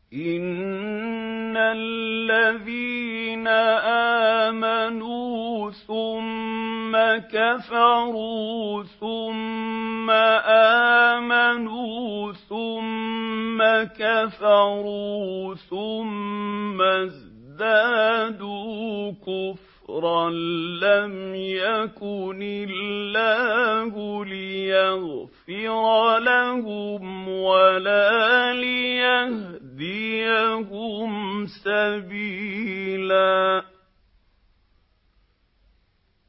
إِنَّ الَّذِينَ آمَنُوا ثُمَّ كَفَرُوا ثُمَّ آمَنُوا ثُمَّ كَفَرُوا ثُمَّ ازْدَادُوا كُفْرًا لَّمْ يَكُنِ اللَّهُ لِيَغْفِرَ لَهُمْ وَلَا